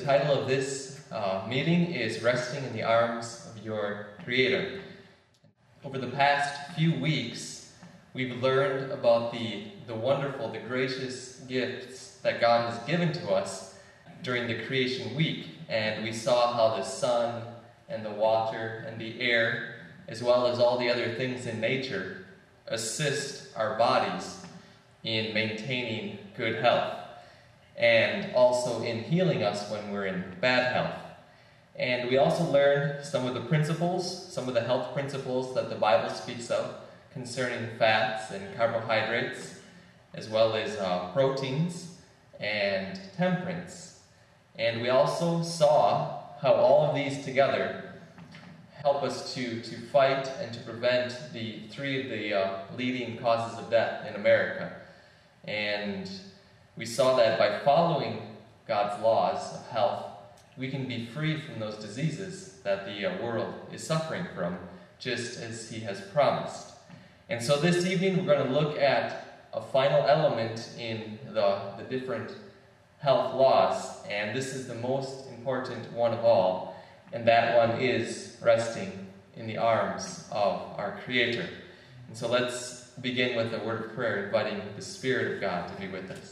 title of this meeting is Resting in the Arms of Your Creator. Over the past few weeks, we've learned about the wonderful, the gracious gifts that God has given to us during the creation week. And we saw how the sun and the water and the air, as well as all the other things in nature, assist our bodies in maintaining good health, and also in healing us when we're in bad health. And we also learned some of the principles, some of the health principles that the Bible speaks of concerning fats and carbohydrates, as well as proteins and temperance. And we also saw how all of these together help us to fight and to prevent the three of the leading causes of death in America. And we saw that by following God's laws of health, we can be free from those diseases that the world is suffering from, just as He has promised. And so this evening we're going to look at a final element in the different health laws, and this is the most important one of all, and that one is resting in the arms of our Creator. And so let's begin with a word of prayer, inviting the Spirit of God to be with us.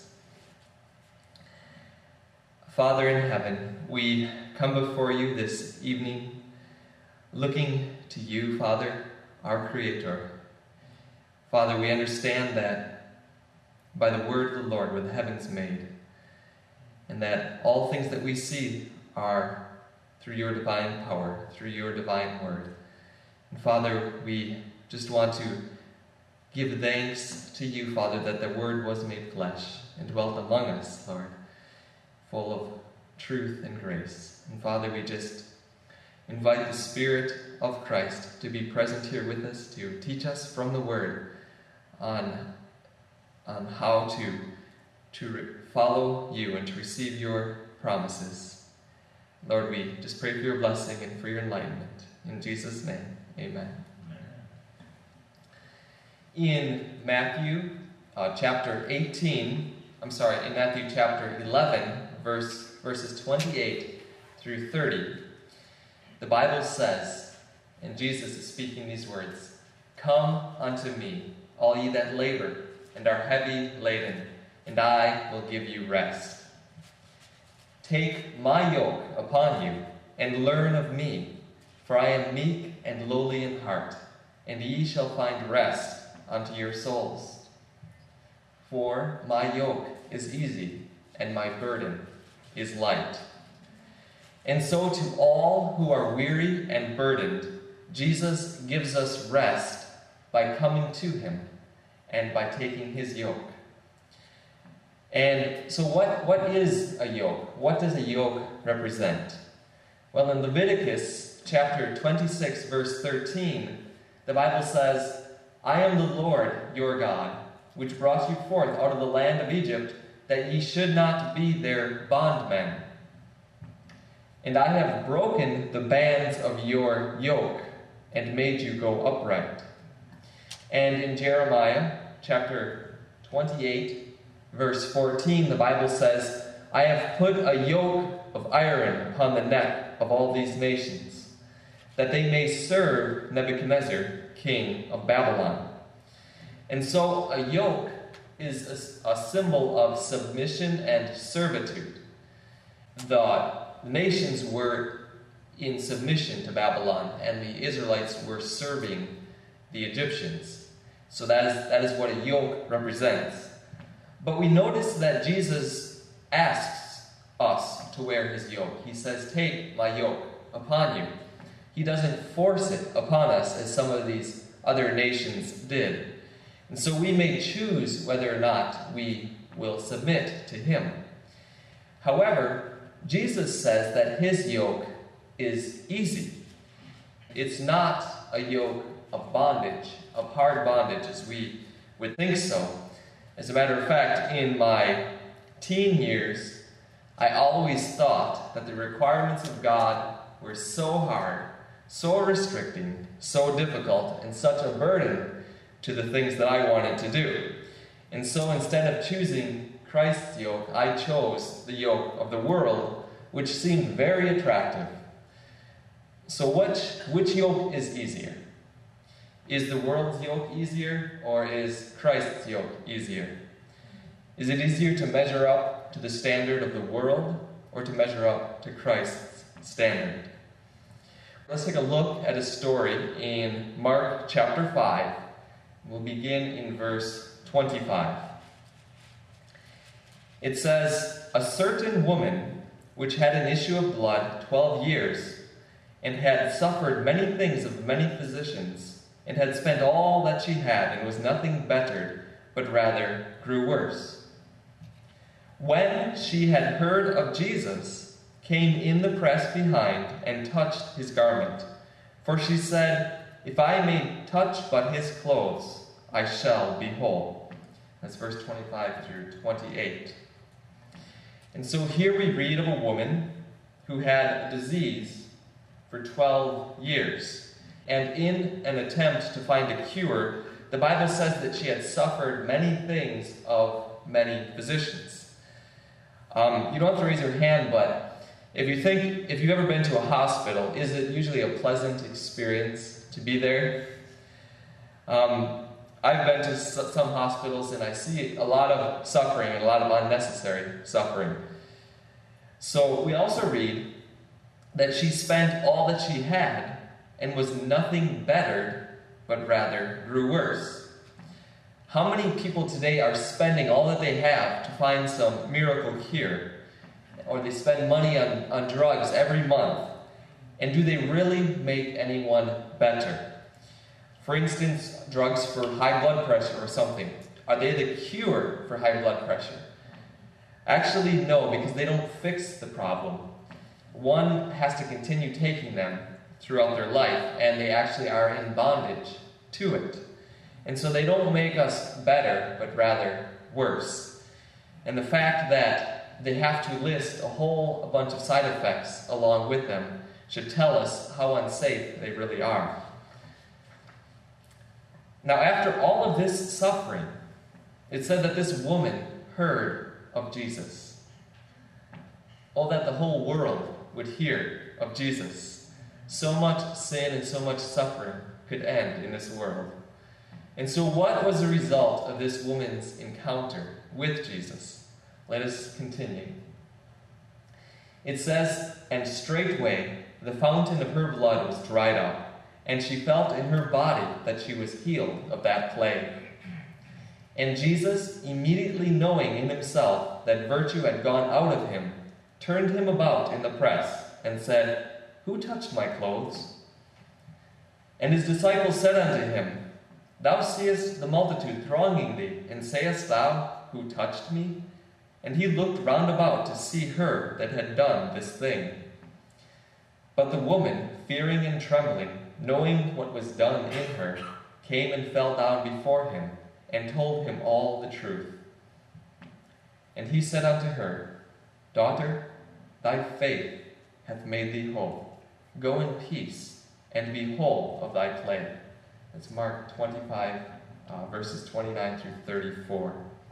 Father in heaven, we come before you this evening, looking to you, Father, our Creator. Father, we understand that by the word of the Lord were the heavens made, and that all things that we see are through your divine power, through your divine word. And Father, we just want to give thanks to you, Father, that the word was made flesh and dwelt among us, Lord, full of truth and grace. And Father, we just invite the Spirit of Christ to be present here with us, to teach us from the word on how to follow you and to receive your promises. Lord, we just pray for your blessing and for your enlightenment. In Jesus' name, amen. In Matthew chapter 11, verses 28 through 30, the Bible says, and Jesus is speaking these words, "Come unto me, all ye that labor and are heavy laden, and I will give you rest. Take my yoke upon you, and learn of me, for I am meek and lowly in heart, and ye shall find rest unto your souls. For my yoke is easy, and my burden is light." And so to all who are weary and burdened, Jesus gives us rest by coming to him and by taking his yoke. And so what is a yoke? What does a yoke represent? Well, in Leviticus chapter 26, verse 13, the Bible says, "I am the Lord your God, which brought you forth out of the land of Egypt, that ye should not be their bondmen. And I have broken the bands of your yoke, and made you go upright." And in Jeremiah chapter 28, verse 14, the Bible says, "I have put a yoke of iron upon the neck of all these nations, that they may serve Nebuchadnezzar, king of Babylon." And so a yoke is a symbol of submission and servitude. The nations were in submission to Babylon, and the Israelites were serving the Egyptians. So that is what a yoke represents. But we notice that Jesus asks us to wear his yoke. He says, "Take my yoke upon you." He doesn't force it upon us as some of these other nations did. And so we may choose whether or not we will submit to him. However, Jesus says that his yoke is easy. It's not a yoke of bondage, of hard bondage, as we would think so. As a matter of fact, in my teen years, I always thought that the requirements of God were so hard, so restricting, so difficult, and such a burden to the things that I wanted to do. And so instead of choosing Christ's yoke, I chose the yoke of the world, which seemed very attractive. So which yoke is easier? Is the world's yoke easier, or is Christ's yoke easier? Is it easier to measure up to the standard of the world, or to measure up to Christ's standard? Let's take a look at a story in Mark chapter 5. We'll begin in verse 25. It says, "A certain woman which had an issue of blood 12 years, and had suffered many things of many physicians, and had spent all that she had, and was nothing bettered, but rather grew worse. When she had heard of Jesus, came in the press behind, and touched his garment. For she said, If I may touch but his clothes, I shall be whole." That's verse 25 through 28. And so here we read of a woman who had a disease for 12 years. And in an attempt to find a cure, the Bible says that she had suffered many things of many physicians. You don't have to raise your hand, but if you've ever been to a hospital, is it usually a pleasant experience to be there? I've been to some hospitals and I see a lot of suffering and a lot of unnecessary suffering. So we also read that she spent all that she had and was nothing bettered, but rather grew worse. How many people today are spending all that they have to find some miracle cure? Or they spend money on drugs every month. And do they really make anyone better? For instance, drugs for high blood pressure or something. Are they the cure for high blood pressure? Actually, no, because they don't fix the problem. One has to continue taking them throughout their life, and they actually are in bondage to it. And so they don't make us better, but rather worse. And the fact that they have to list a bunch of side effects along with them should tell us how unsafe they really are. Now, after all of this suffering, it said that this woman heard of Jesus. Oh, that the whole world would hear of Jesus. So much sin and so much suffering could end in this world. And so what was the result of this woman's encounter with Jesus? Let us continue. It says, "And straightway the fountain of her blood was dried up, and she felt in her body that she was healed of that plague. And Jesus, immediately knowing in himself that virtue had gone out of him, turned him about in the press, and said, Who touched my clothes? And his disciples said unto him, Thou seest the multitude thronging thee, and sayest thou, Who touched me? And he looked round about to see her that had done this thing. But the woman, fearing and trembling, knowing what was done in her, came and fell down before him, and told him all the truth. And he said unto her, Daughter, thy faith hath made thee whole. Go in peace, and be whole of thy plague." That's Mark 25, verses 29 through 34.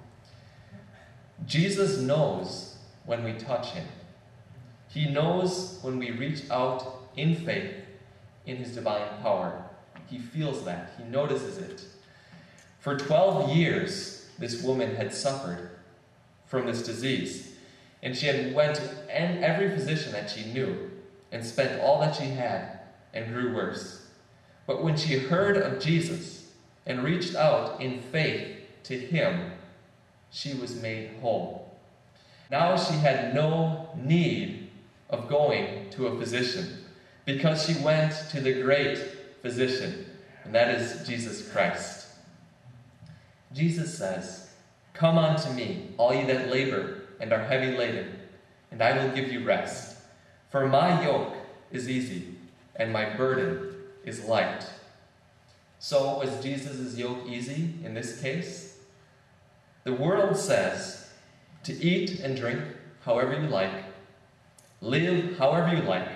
Jesus knows when we touch him. He knows when we reach out in faith in his divine power. He feels that. He notices it. For 12 years, this woman had suffered from this disease. And she had went to every physician that she knew and spent all that she had and grew worse. But when she heard of Jesus and reached out in faith to him, she was made whole. Now she had no need of going to a physician, because she went to the great physician, and that is Jesus Christ. Jesus says, "Come unto me, all ye that labor and are heavy laden, and I will give you rest. For my yoke is easy, and my burden is light." So was Jesus' yoke easy in this case? The world says to eat and drink however you like, live however you like.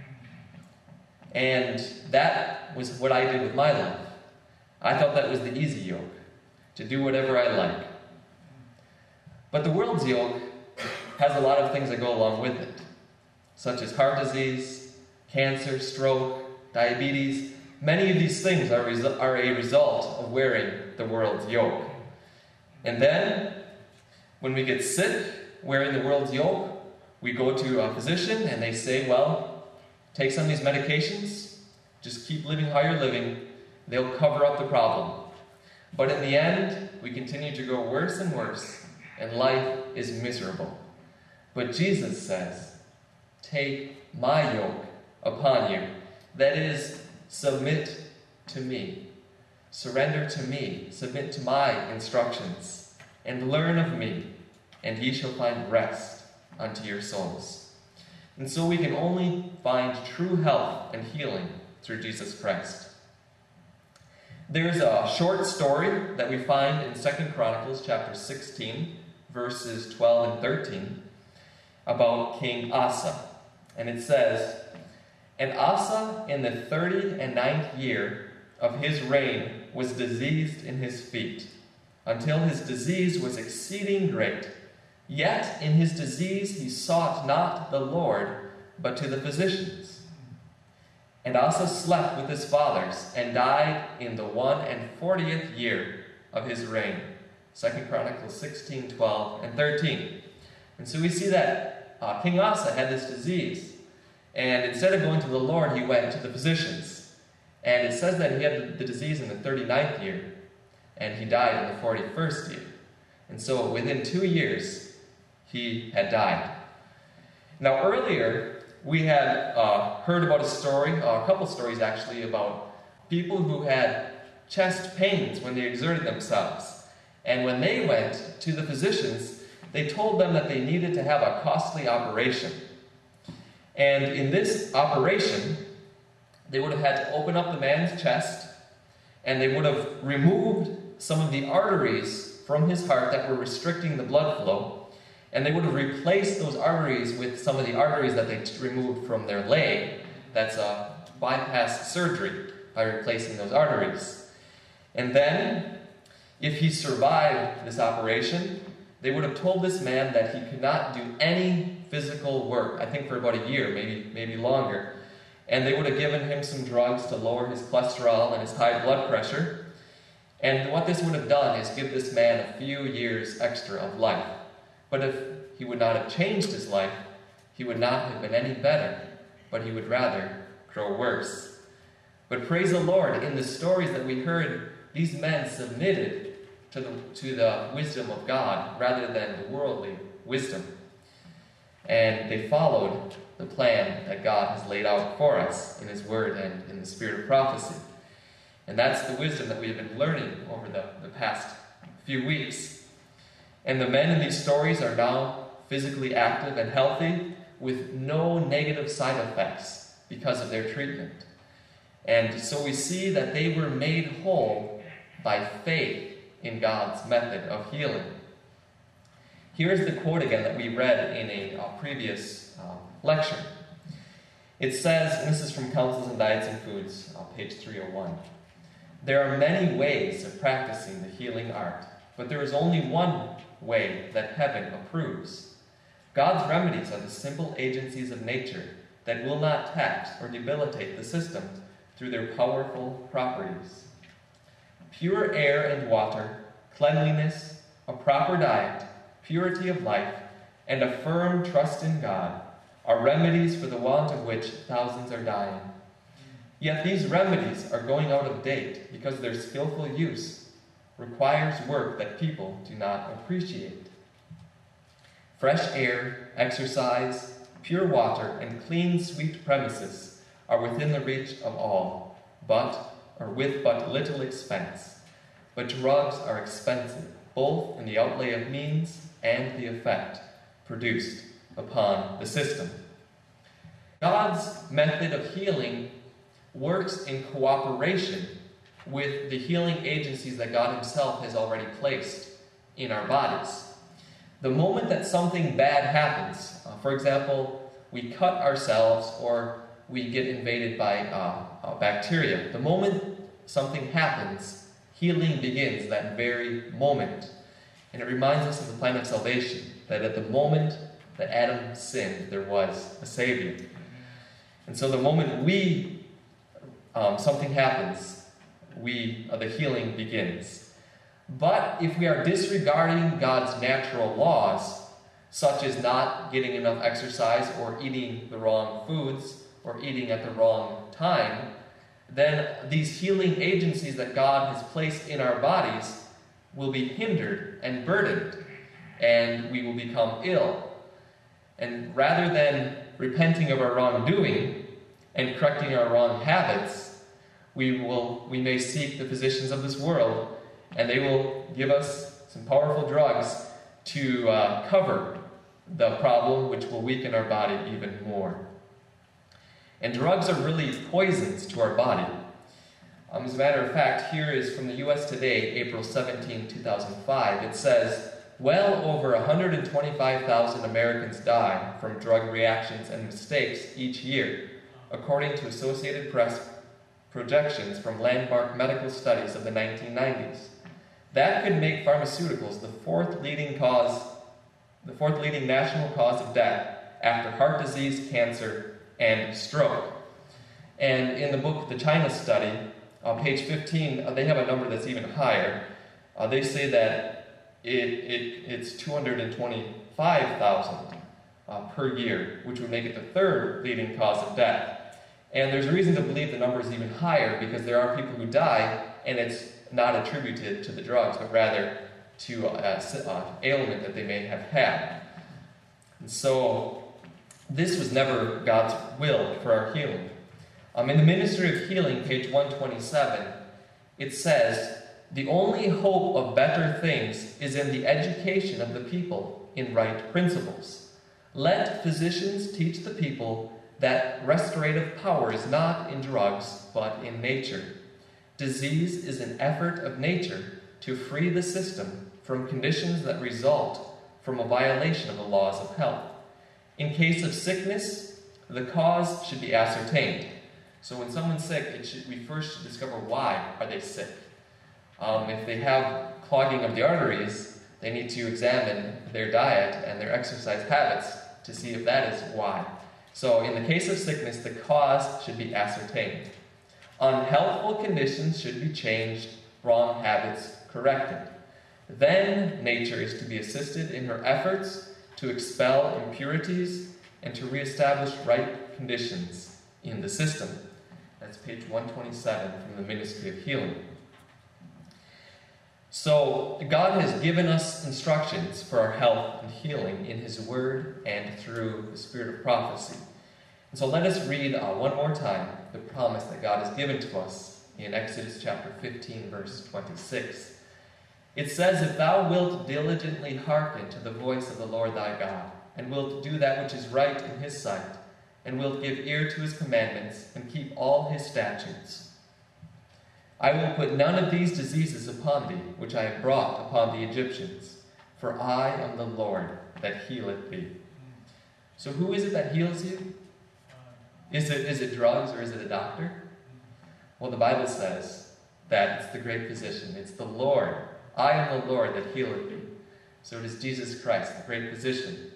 And that was what I did with my life. I thought that was the easy yoke, to do whatever I like. But the world's yoke has a lot of things that go along with it. such as heart disease, cancer, stroke, diabetes. Many of these things are a result of wearing the world's yoke. And then, when we get sick wearing the world's yoke, we go to a physician and they say, well, take some of these medications, just keep living how you're living, they'll cover up the problem. But in the end, we continue to go worse and worse, and life is miserable. But Jesus says, take my yoke upon you. That is, submit to me. Surrender to me. Submit to my instructions. And learn of me, and ye shall find rest unto your souls. And so we can only find true health and healing through Jesus Christ. There's a short story that we find in 2 Chronicles chapter 16, verses 12 and 13, about King Asa. And it says, And Asa in the 39th year of his reign was diseased in his feet, until his disease was exceeding great. Yet in his disease he sought not the Lord, but to the physicians. And Asa slept with his fathers, and died in the 41st year of his reign. 2 Chronicles 16, 12, and 13. And so we see that King Asa had this disease. And instead of going to the Lord, he went to the physicians. And it says that he had the disease in the 39th year, and he died in the 41st year. And so within 2 years, he had died. Now earlier, we had heard about a story, a couple stories actually, about people who had chest pains when they exerted themselves. And when they went to the physicians, they told them that they needed to have a costly operation. And in this operation, they would have had to open up the man's chest, and they would have removed some of the arteries from his heart that were restricting the blood flow, and they would have replaced those arteries with some of the arteries that they removed from their leg. That's a bypass surgery, by replacing those arteries. And then, if he survived this operation, they would have told this man that he could not do any physical work, I think for about a year, maybe longer. And they would have given him some drugs to lower his cholesterol and his high blood pressure. And what this would have done is give this man a few years extra of life. But if he would not have changed his life, he would not have been any better, but he would rather grow worse. But praise the Lord, in the stories that we heard, these men submitted to the wisdom of God rather than the worldly wisdom. And they followed the plan that God has laid out for us in His Word and in the spirit of prophecy. And that's the wisdom that we have been learning over the past few weeks. And the men in these stories are now physically active and healthy with no negative side effects because of their treatment. And so we see that they were made whole by faith in God's method of healing. Here's the quote again that we read in a previous lecture. It says, and this is from Counsels in Diets and Foods, page 301, "There are many ways of practicing the healing art, but there is only one way that heaven approves. God's remedies are the simple agencies of nature that will not tax or debilitate the system through their powerful properties. Pure air and water, cleanliness, a proper diet, purity of life, and a firm trust in God are remedies for the want of which thousands are dying. Yet these remedies are going out of date because their skillful use requires work that people do not appreciate. Fresh air, exercise, pure water, and clean, sweet premises are within the reach of all, with but little expense. But drugs are expensive, both in the outlay of means and the effect produced upon the system." God's method of healing works in cooperation with the healing agencies that God Himself has already placed in our bodies. The moment that something bad happens, for example, we cut ourselves or we get invaded by a bacteria, the moment something happens, healing begins that very moment. And it reminds us of the plan of salvation, that at the moment that Adam sinned, there was a Savior. And so the moment something happens, the healing begins. But if we are disregarding God's natural laws, such as not getting enough exercise or eating the wrong foods or eating at the wrong time, then these healing agencies that God has placed in our bodies will be hindered and burdened, and we will become ill. And rather than repenting of our wrongdoing and correcting our wrong habits, we may seek the physicians of this world, and they will give us some powerful drugs to cover the problem, which will weaken our body even more. And drugs are really poisons to our body. As a matter of fact, here is from the U.S. Today, April 17, 2005. It says, well over 125,000 Americans die from drug reactions and mistakes each year, according to Associated Press projections from landmark medical studies of the 1990s. That could make pharmaceuticals the fourth leading national cause of death after heart disease, cancer, and stroke. And in the book, The China Study, on page 15, they have a number that's even higher. They say that it's 225,000 per year, which would make it the third leading cause of death. And there's a reason to believe the number is even higher, because there are people who die, and it's not attributed to the drugs, but rather to an ailment that they may have had. And so this was never God's will for our healing. In the Ministry of Healing, page 127, it says, the only hope of better things is in the education of the people in right principles. Let physicians teach the people that restorative power is not in drugs, but in nature. Disease is an effort of nature to free the system from conditions that result from a violation of the laws of health. In case of sickness, the cause should be ascertained. So when someone's sick, we first should discover why are they sick. If they have clogging of the arteries, they need to examine their diet and their exercise habits to see if that is why. So in the case of sickness, the cause should be ascertained. Unhealthful conditions should be changed, wrong habits corrected. Then nature is to be assisted in her efforts to expel impurities and to reestablish right conditions in the system. That's page 127 from the Ministry of Healing. So God has given us instructions for our health and healing in His Word and through the Spirit of prophecy. And so let us read one more time the promise that God has given to us in Exodus chapter 15, verse 26. It says, if thou wilt diligently hearken to the voice of the Lord thy God, and wilt do that which is right in His sight, and wilt give ear to His commandments, and keep all His statutes, I will put none of these diseases upon thee, which I have brought upon the Egyptians, for I am the Lord that healeth thee. So who is it that heals you? Is it drugs, or is it a doctor? Well, the Bible says that it's the great physician. It's the Lord. I am the Lord that healeth thee. So it is Jesus Christ, the great physician.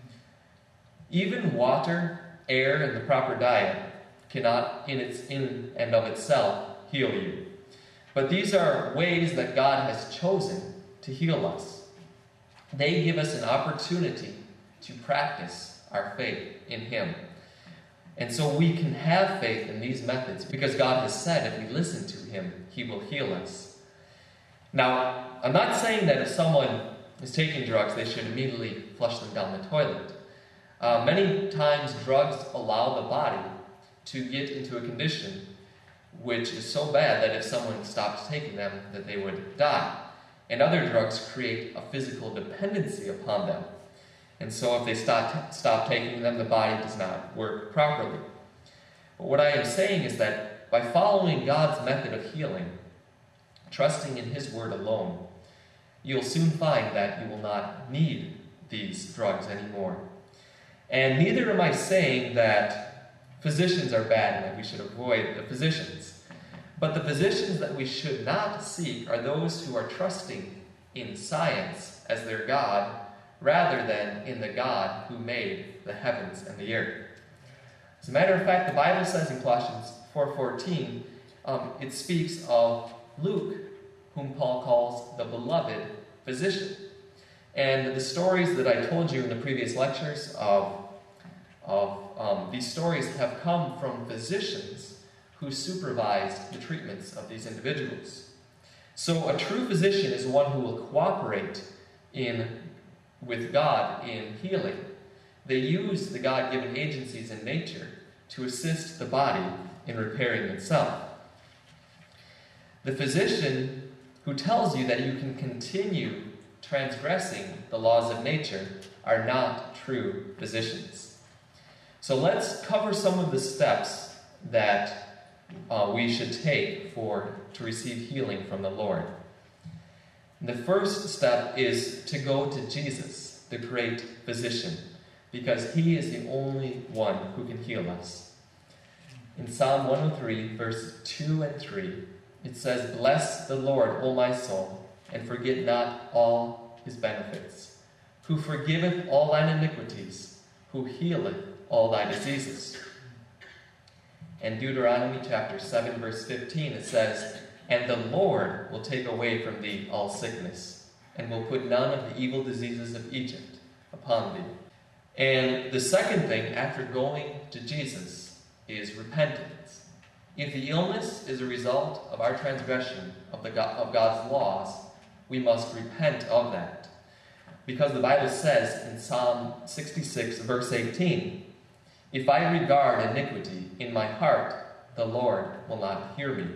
Even water, air, and the proper diet cannot in and of itself heal you. But these are ways that God has chosen to heal us. They give us an opportunity to practice our faith in Him. And so we can have faith in these methods because God has said if we listen to Him, He will heal us. Now, I'm not saying that if someone is taking drugs, they should immediately flush them down the toilet. Many times drugs allow the body to get into a condition which is so bad that if someone stops taking them, that they would die. And other drugs create a physical dependency upon them. And so if they stop taking them, the body does not work properly. But what I am saying is that by following God's method of healing, trusting in His Word alone, you'll soon find that you will not need these drugs anymore. And neither am I saying that physicians are bad and that we should avoid the physicians. But the physicians that we should not seek are those who are trusting in science as their God rather than in the God who made the heavens and the earth. As a matter of fact, the Bible says in Colossians 4:14, it speaks of Luke, whom Paul calls the beloved physician. And the stories that I told you in the previous lectures these stories have come from physicians who supervised the treatments of these individuals. So a true physician is one who will cooperate with God in healing. They use the God-given agencies in nature to assist the body in repairing itself. The physician who tells you that you can continue transgressing the laws of nature are not true physicians. So let's cover some of the steps that we should take to receive healing from the Lord. The first step is to go to Jesus, the great physician, because he is the only one who can heal us. In Psalm 103, verses 2 and 3, it says, "Bless the Lord, O my soul, and forget not all his benefits, who forgiveth all thine iniquities, who healeth all thy diseases." In Deuteronomy chapter 7, verse 15, it says, "And the Lord will take away from thee all sickness, and will put none of the evil diseases of Egypt upon thee." And the second thing after going to Jesus is repentance. If the illness is a result of our transgression of God's laws, we must repent of that. Because the Bible says in Psalm 66, verse 18, "If I regard iniquity in my heart, the Lord will not hear me."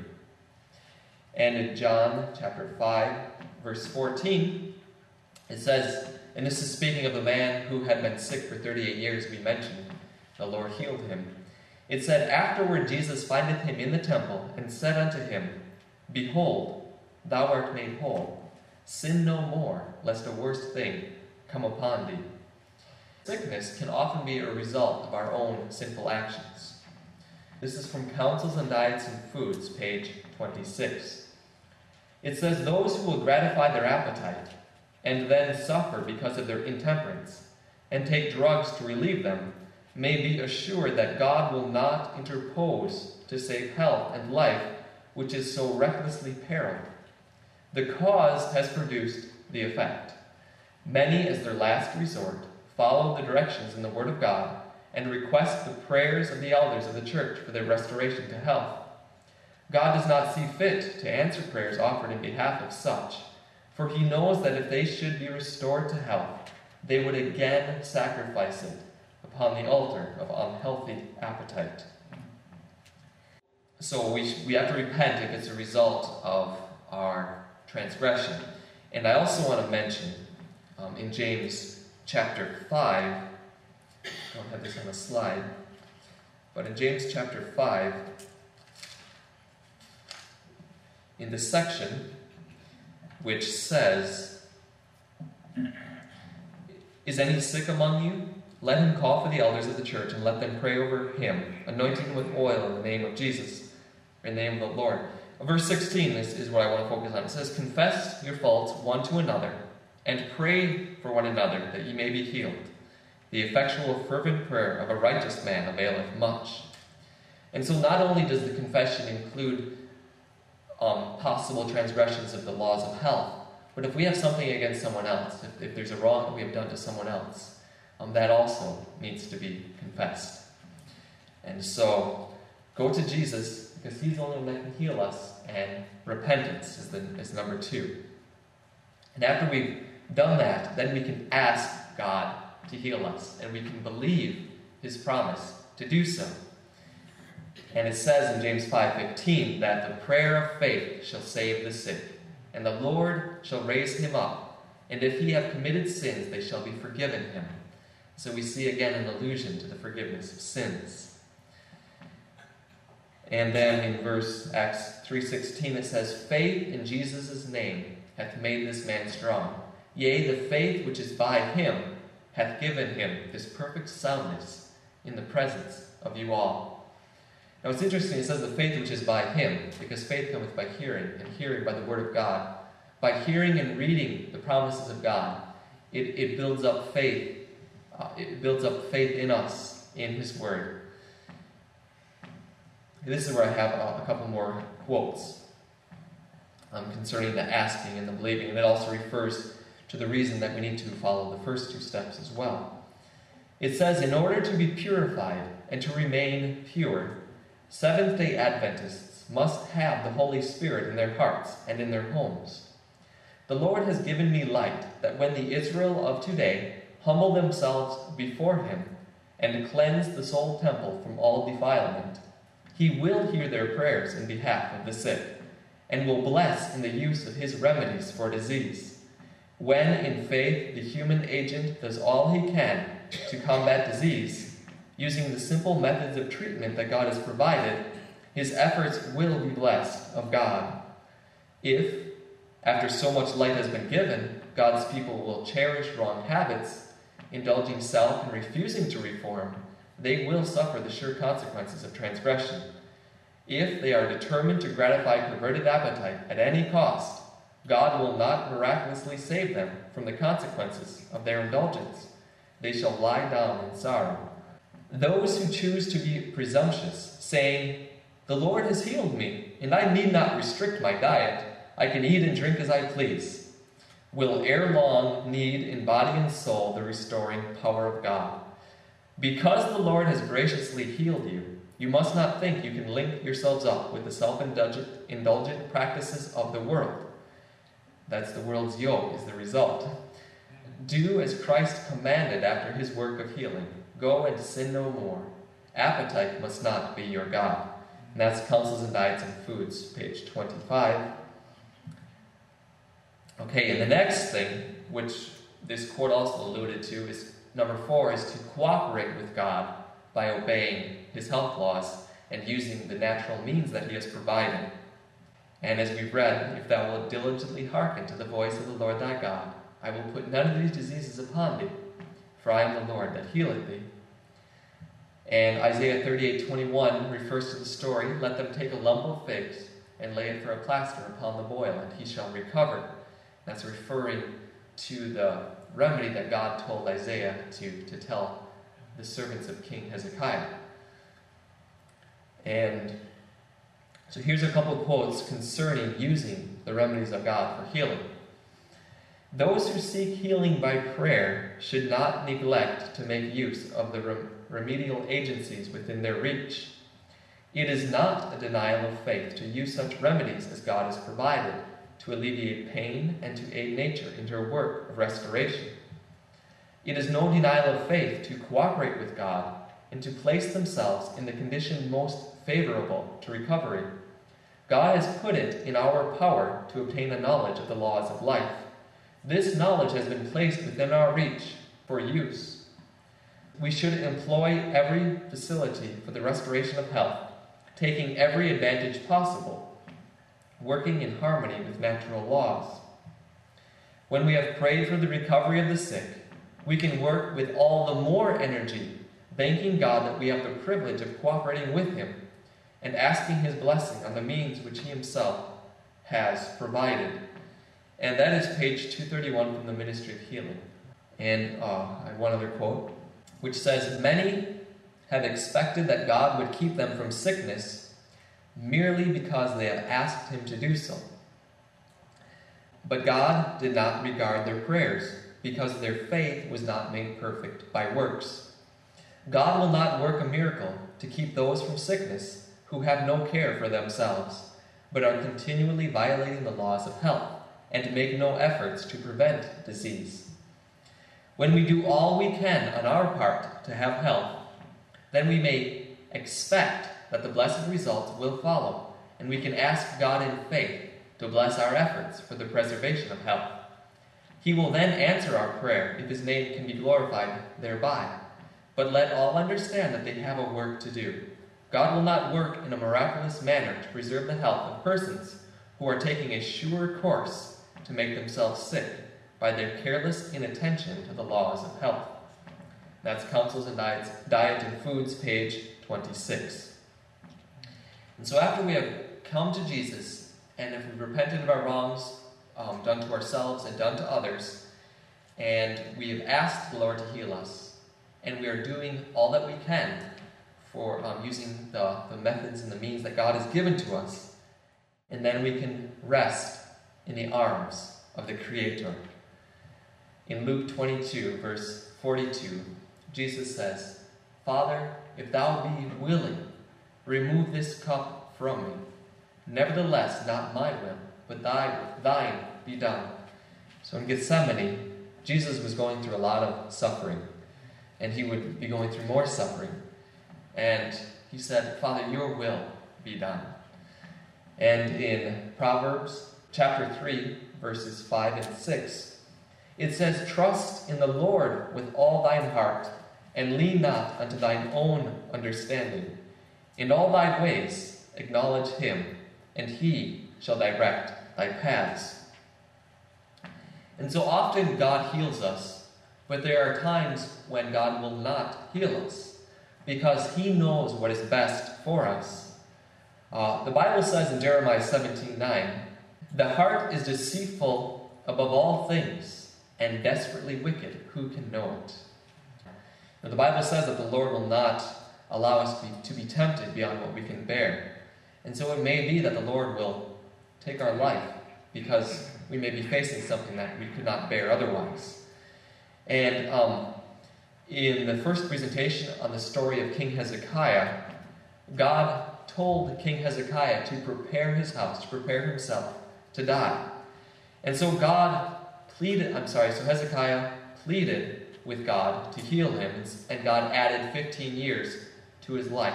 And in John chapter 5, verse 14, it says, and this is speaking of the man who had been sick for 38 years, we mentioned, the Lord healed him. It said, "Afterward Jesus findeth him in the temple, and said unto him, Behold, thou art made whole. Sin no more, lest a worse thing come upon thee." Sickness can often be a result of our own sinful actions. This is from Counsels on Diets and Foods, page 26. It says, "Those who will gratify their appetite, and then suffer because of their intemperance, and take drugs to relieve them, may be assured that God will not interpose to save health and life, which is so recklessly periled. The cause has produced the effect. Many, as their last resort, follow the directions in the Word of God and request the prayers of the elders of the church for their restoration to health. God does not see fit to answer prayers offered in behalf of such, for he knows that if they should be restored to health, they would again sacrifice it upon the altar of unhealthy appetite." So we have to repent if it's a result of our transgression. And I also want to mention in James chapter 5, I don't have this on the slide, but in James chapter 5, in the section which says, "Is any sick among you? Let him call for the elders of the church, and let them pray over him, anointing him with oil in the name of Jesus," or in the name of the Lord. Verse 16 is what I want to focus on. It says, "Confess your faults one to another, and pray for one another, that ye may be healed. The effectual fervent prayer of a righteous man availeth much." And so not only does the confession include possible transgressions of the laws of health, but if we have something against someone else, if there's a wrong that we have done to someone else, that also needs to be confessed. And so go to Jesus, because he's the only one that can heal us, and repentance is number 2. And after we've done that, then we can ask God to heal us, and we can believe his promise to do so. And it says in James 5:15 that the prayer of faith shall save the sick, and the Lord shall raise him up, and if he have committed sins, they shall be forgiven him. So we see again an allusion to the forgiveness of sins. And then in Acts 3:16 it says, "Faith in Jesus' name hath made this man strong. Yea, the faith which is by him hath given him this perfect soundness in the presence of you all." Now it's interesting, it says the faith which is by him, because faith cometh by hearing, and hearing by the word of God. By hearing and reading the promises of God, It builds up faith. It builds up faith in us, in His Word. This is where I have a couple more quotes concerning the asking and the believing. And it also refers to the reason that we need to follow the first two steps as well. It says, in order to be purified and to remain pure, Seventh-day Adventists must have the Holy Spirit in their hearts and in their homes. The Lord has given me light that when the Israel of today humble themselves before Him and cleanse the soul temple from all defilement, He will hear their prayers in behalf of the sick and will bless in the use of His remedies for disease. When, in faith, the human agent does all he can to combat disease, using the simple methods of treatment that God has provided, his efforts will be blessed of God. If, after so much light has been given, God's people will cherish wrong habits, indulging self and refusing to reform, they will suffer the sure consequences of transgression. If they are determined to gratify perverted appetite at any cost, God will not miraculously save them from the consequences of their indulgence. They shall lie down in sorrow. Those who choose to be presumptuous, saying, "The Lord has healed me, and I need not restrict my diet, I can eat and drink as I please," will ere long need in body and soul the restoring power of God. Because the Lord has graciously healed you, you must not think you can link yourselves up with the self-indulgent practices of the world. That's the world's yoke is the result. Do as Christ commanded after His work of healing. Go and sin no more. Appetite must not be your God. And that's Counsels and Diets and Foods, page 25. Okay, and the next thing, which this quote also alluded to, is number 4, is to cooperate with God by obeying His health laws and using the natural means that He has provided. And as we've read, if thou wilt diligently hearken to the voice of the Lord thy God, I will put none of these diseases upon thee, for I am the Lord that healeth thee. And Isaiah 38:21 refers to the story, let them take a lump of figs and lay it for a plaster upon the boil, and he shall recover. That's referring to the remedy that God told Isaiah to tell the servants of King Hezekiah. And so here's a couple of quotes concerning using the remedies of God for healing. Those who seek healing by prayer should not neglect to make use of the remedial agencies within their reach. It is not a denial of faith to use such remedies as God has provided to alleviate pain and to aid nature in her work of restoration. It is no denial of faith to cooperate with God and to place themselves in the condition most favorable to recovery. God has put it in our power to obtain a knowledge of the laws of life. This knowledge has been placed within our reach for use. We should employ every facility for the restoration of health, taking every advantage possible, working in harmony with natural laws. When we have prayed for the recovery of the sick, we can work with all the more energy, thanking God that we have the privilege of cooperating with Him and asking His blessing on the means which He Himself has provided. And that is page 231 from the Ministry of Healing. And I have one other quote, which says, many have expected that God would keep them from sickness merely because they have asked Him to do so. But God did not regard their prayers because their faith was not made perfect by works. God will not work a miracle to keep those from sickness who have no care for themselves, but are continually violating the laws of health and to make no efforts to prevent disease. When we do all we can on our part to have health, then we may expect that the blessed results will follow, and we can ask God in faith to bless our efforts for the preservation of health. He will then answer our prayer if His name can be glorified thereby. But let all understand that they have a work to do. God will not work in a miraculous manner to preserve the health of persons who are taking a sure course to make themselves sick by their careless inattention to the laws of health. That's Counsels and Diet and Foods, page 26. And so after we have come to Jesus, and if we've repented of our wrongs done to ourselves and done to others, and we have asked the Lord to heal us, and we are doing all that we can for using the methods and the means that God has given to us, and then we can rest in the arms of the Creator. In Luke 22, verse 42, Jesus says, "Father, if thou be willing, remove this cup from me. Nevertheless, not my will, but thine be done." So in Gethsemane, Jesus was going through a lot of suffering, and he would be going through more suffering. And he said, "Father, your will be done." And in Proverbs chapter 3, verses 5 and 6, it says, "Trust in the Lord with all thine heart, and lean not unto thine own understanding. In all thy ways acknowledge him, and he shall direct thy paths." And so often God heals us, but there are times when God will not heal us, because he knows what is best for us. The Bible says in Jeremiah 17:9, "The heart is deceitful above all things, and desperately wicked. Who can know it?" Now, the Bible says that the Lord will not allow us to be tempted beyond what we can bear. And so it may be that the Lord will take our life because we may be facing something that we could not bear otherwise. And in the first presentation on the story of King Hezekiah, God told King Hezekiah to prepare his house, to prepare himself to die. And so Hezekiah pleaded with God to heal him, and God added 15 years to his life.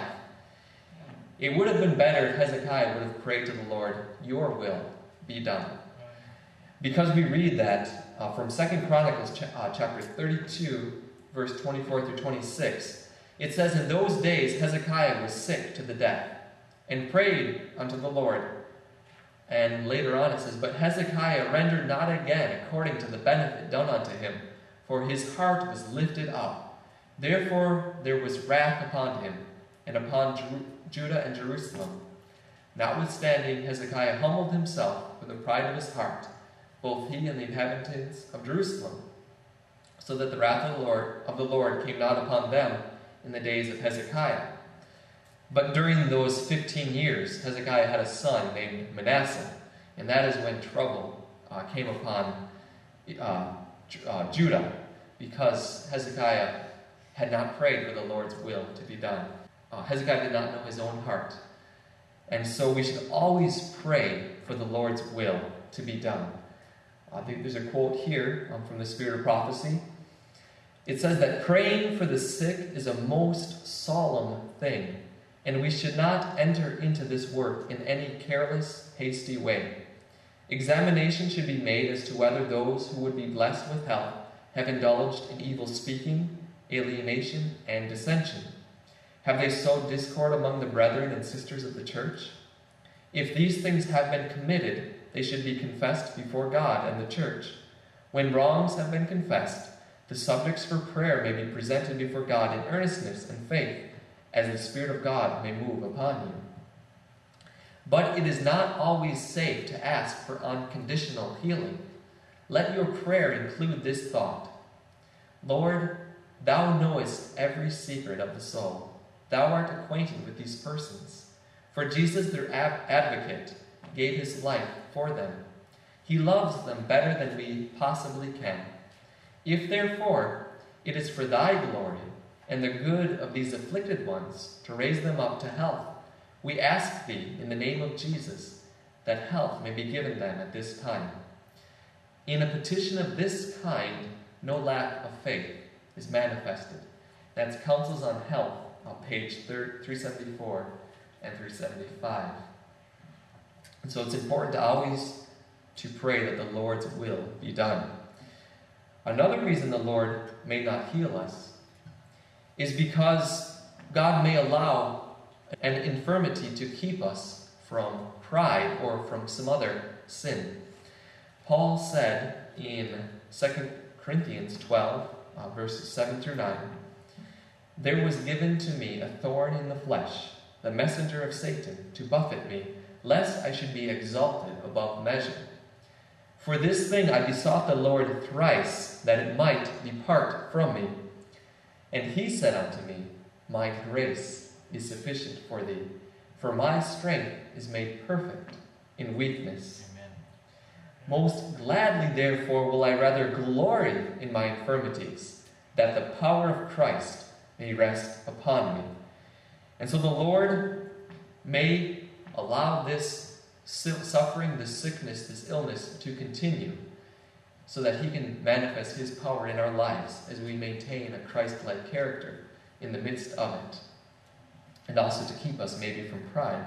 It would have been better if Hezekiah would have prayed to the Lord, "Your will be done." Because we read that from 2 Chronicles chapter 32, verse 24 through 26, it says, "In those days Hezekiah was sick to the death, and prayed unto the Lord." And later on it says, "But Hezekiah rendered not again according to the benefit done unto him, for his heart was lifted up. Therefore there was wrath upon him, and upon Judah and Jerusalem. Notwithstanding, Hezekiah humbled himself with the pride of his heart, both he and the inhabitants of Jerusalem, so that the wrath of the Lord came not upon them in the days of Hezekiah. But during those 15 years, Hezekiah had a son named Manasseh, and that is when trouble came upon Judah, because Hezekiah had not prayed for the Lord's will to be done. Hezekiah did not know his own heart. And so we should always pray for the Lord's will to be done. I think there's a quote here from the Spirit of Prophecy. It says that praying for the sick is a most solemn thing, and we should not enter into this work in any careless, hasty way. Examination should be made as to whether those who would be blessed with health have indulged in evil speaking, alienation, and dissension. Have they sowed discord among the brethren and sisters of the church? If these things have been committed, they should be confessed before God and the church. When wrongs have been confessed, the subjects for prayer may be presented before God in earnestness and faith, as the Spirit of God may move upon you. But it is not always safe to ask for unconditional healing. Let your prayer include this thought: Lord, thou knowest every secret of the soul. Thou art acquainted with these persons. For Jesus, their advocate, gave his life for them. He loves them better than we possibly can. If therefore it is for thy glory and the good of these afflicted ones to raise them up to health, we ask thee in the name of Jesus that health may be given them at this time. In a petition of this kind, no lack of faith is manifested. That's Counsels on Health on page 374 and 375. And so it's important to always to pray that the Lord's will be done. Another reason the Lord may not heal us is because God may allow an infirmity to keep us from pride or from some other sin. Paul said in 2 Corinthians 12, verses 7 through 9, "There was given to me a thorn in the flesh, the messenger of Satan, to buffet me, lest I should be exalted above measure. For this thing I besought the Lord thrice, that it might depart from me. And he said unto me, My grace is sufficient for thee, for my strength is made perfect in weakness. Amen. Most gladly, therefore, will I rather glory in my infirmities, that the power of Christ may rest upon me. And so the Lord may allow this suffering, this sickness, this illness to continue, so that he can manifest his power in our lives as we maintain a Christ-like character in the midst of it, and also to keep us maybe from pride.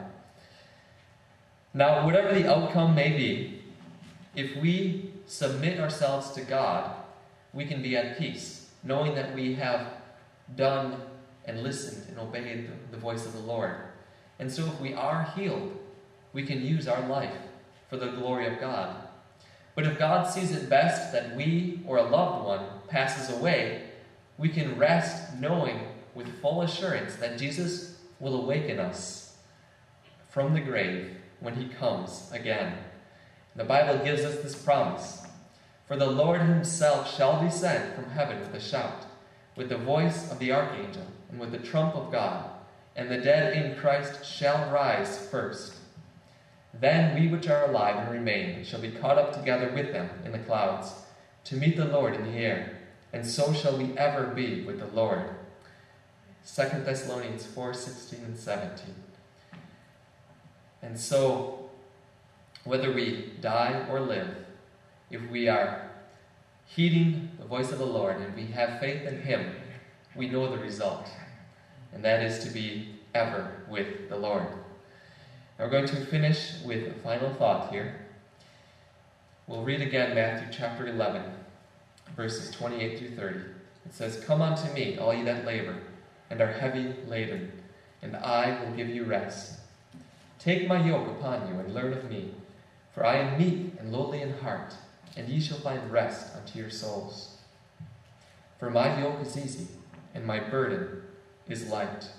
Now, whatever the outcome may be, if we submit ourselves to God, we can be at peace, knowing that we have done and listened and obeyed the voice of the Lord. And so if we are healed, we can use our life for the glory of God. But if God sees it best that we or a loved one passes away, we can rest knowing with full assurance that Jesus will awaken us from the grave when he comes again. The Bible gives us this promise. For the Lord himself shall descend from heaven with a shout, with the voice of the archangel, and with the trump of God, and the dead in Christ shall rise first. Then we which are alive and remain shall be caught up together with them in the clouds, to meet the Lord in the air, and so shall we ever be with the Lord. 2 Thessalonians 4:16 and 17. And so, whether we die or live, if we are heeding the voice of the Lord and we have faith in him, we know the result, and that is to be ever with the Lord. Now we're going to finish with a final thought here. We'll read again Matthew chapter 11, verses 28 through 30. It says, Come unto me, all ye that labor and are heavy laden, and I will give you rest. Take my yoke upon you, and learn of me, for I am meek and lowly in heart, and ye shall find rest unto your souls. For my yoke is easy, and my burden is light.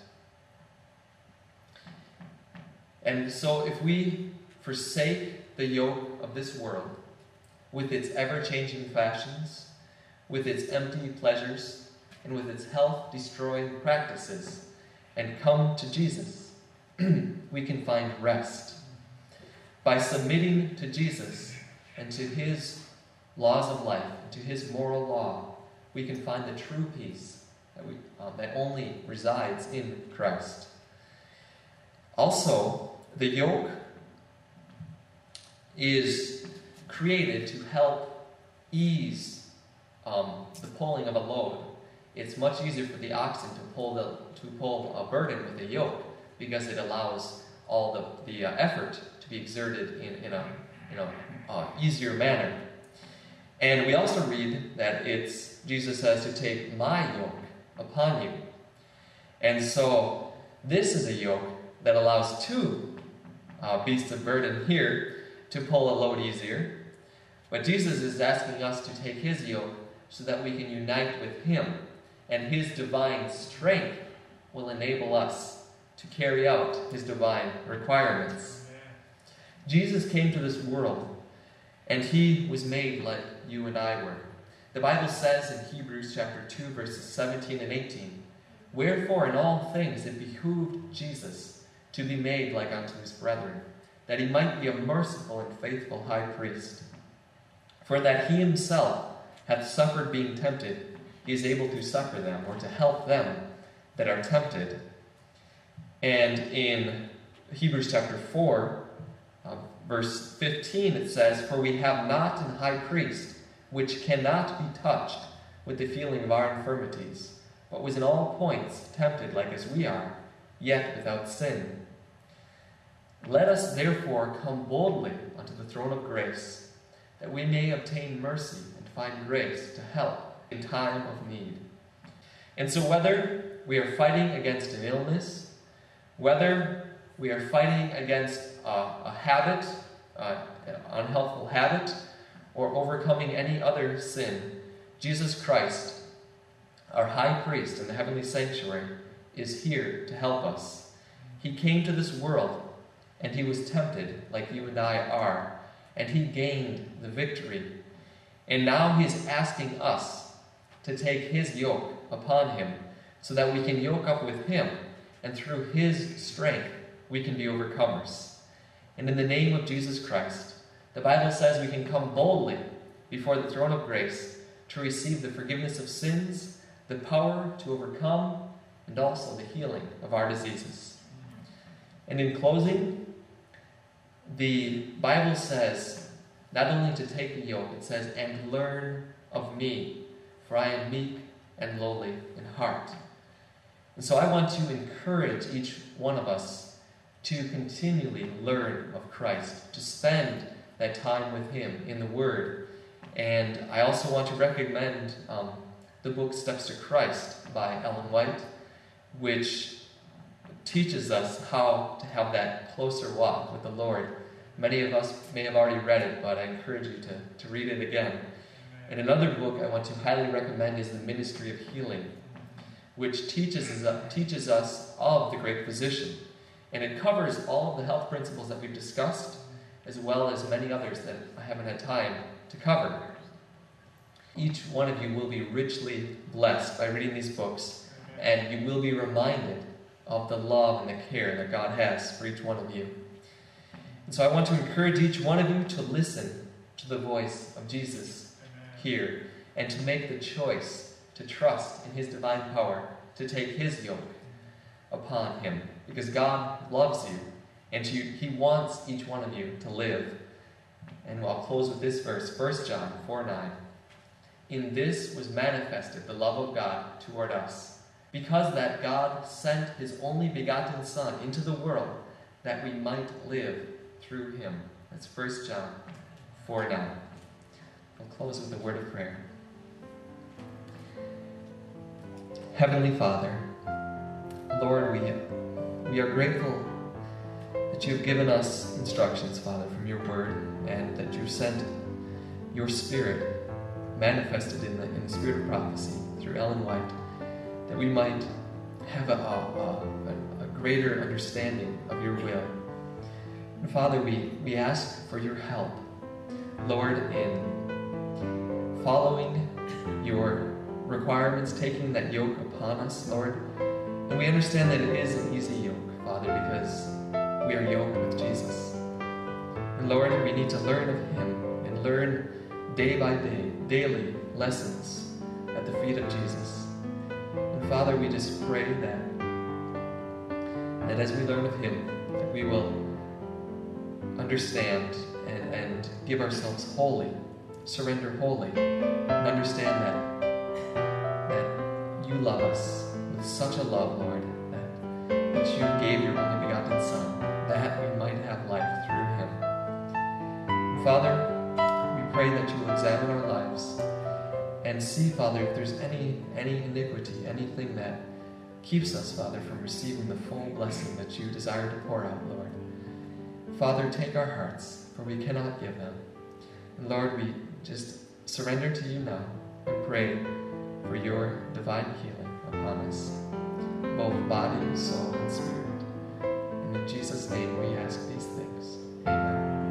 And so if we forsake the yoke of this world, with its ever-changing fashions, with its empty pleasures, and with its health-destroying practices, and come to Jesus, we can find rest. By submitting to Jesus and to his laws of life, to his moral law, we can find the true peace that only resides in Christ. Also, the yoke is created to help ease the pulling of a load. It's much easier for the oxen to pull a burden with a yoke, because it allows all the effort to be exerted in a easier manner. And we also read that Jesus says to take my yoke upon you. And so this is a yoke that allows two beasts of burden here to pull a load easier. But Jesus is asking us to take his yoke so that we can unite with him, and his divine strength will enable us to carry out his divine requirements. Jesus came to this world, and he was made like you and I were. The Bible says in Hebrews chapter 2, verses 17 and 18, Wherefore in all things it behooved Jesus to be made like unto his brethren, that he might be a merciful and faithful high priest. For that he himself hath suffered being tempted, he is able to succor them, or to help them that are tempted. And in Hebrews chapter 4, verse 15, it says, For we have not an high priest, which cannot be touched with the feeling of our infirmities, but was in all points tempted like as we are, yet without sin. Let us therefore come boldly unto the throne of grace, that we may obtain mercy and find grace to help in time of need. And so whether we are fighting against an illness, whether we are fighting against a habit, an unhelpful habit, or overcoming any other sin, Jesus Christ, our high priest in the heavenly sanctuary, is here to help us. He came to this world, and he was tempted like you and I are, and he gained the victory. And now he is asking us to take his yoke upon him so that we can yoke up with him, and through his strength we can be overcomers. And in the name of Jesus Christ, the Bible says we can come boldly before the throne of grace to receive the forgiveness of sins, the power to overcome, and also the healing of our diseases. And in closing, the Bible says not only to take the yoke, it says, and learn of me, for I am meek and lowly in heart. And so I want to encourage each one of us to continually learn of Christ, to spend that time with him in the Word. And I also want to recommend the book Steps to Christ by Ellen White, which teaches us how to have that closer walk with the Lord. Many of us may have already read it, but I encourage you to read it again. And another book I want to highly recommend is The Ministry of Healing, which teaches us of the Great Physician. And it covers all of the health principles that we've discussed, as well as many others that I haven't had time to cover. Each one of you will be richly blessed by reading these books, and you will be reminded of the love and the care that God has for each one of you. And so I want to encourage each one of you to listen to the voice of Jesus here, and to make the choice to trust in his divine power, to take his yoke upon him, because God loves you, and he wants each one of you to live. And I'll close with this verse, 1 John 4:9. In this was manifested the love of God toward us, because that God sent his only begotten Son into the world, that we might live through him. That's 1 John 4:9. I'll close with a word of prayer. Heavenly Father, Lord, we are grateful that you've given us instructions, Father, from your word, and that you've sent your Spirit manifested in the spirit of prophecy through Ellen White, that we might have a greater understanding of your will. And Father, we ask for your help, Lord, in following your requirements, taking that yoke upon us, Lord. And we understand that it is an easy yoke, Father, because we are yoked with Jesus. And Lord, we need to learn of him and learn day by day, daily lessons at the feet of Jesus. And Father, we just pray that as we learn of him, that we will understand and give ourselves wholly, surrender wholly, and understand that you love us with such a love, Lord, that you gave your only begotten Son, that we might have life through him. And Father, we pray that you will examine our lives and see, Father, if there's any iniquity, anything that keeps us, Father, from receiving the full blessing that you desire to pour out, Lord. Father, take our hearts, for we cannot give them. And Lord, we just surrender to you now and pray for your divine healing upon us, both body, soul, and spirit. And in Jesus' name we ask these things. Amen.